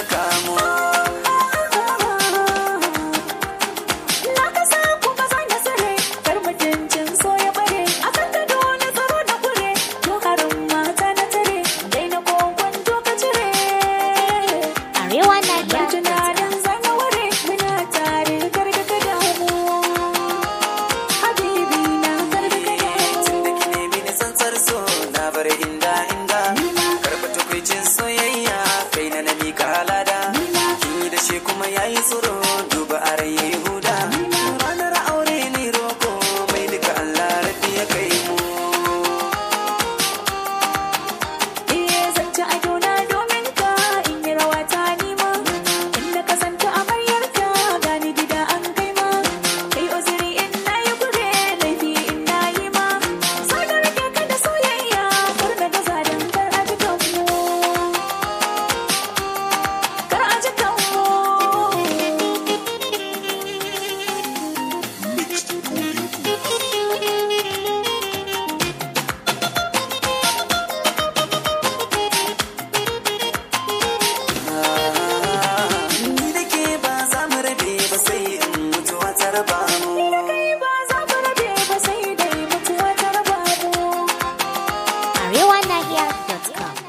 kamo. Kuma yayi tsoro duba a rai yayi huda ranar aure ne roko mai duka Allah rabbi ya kai mu. Zance a juna domin ka in yi rawa ta nima inda ka santa amaryarka gani gida an kai ma kai uzuri in na yi gure laifi in na yi ma sai da rike ka da soyayya kar na gaza dan kar a ji kanmu kar a ji kanmu. Ni da ke ba za mu rabe ba sai in mutuwa ta raba.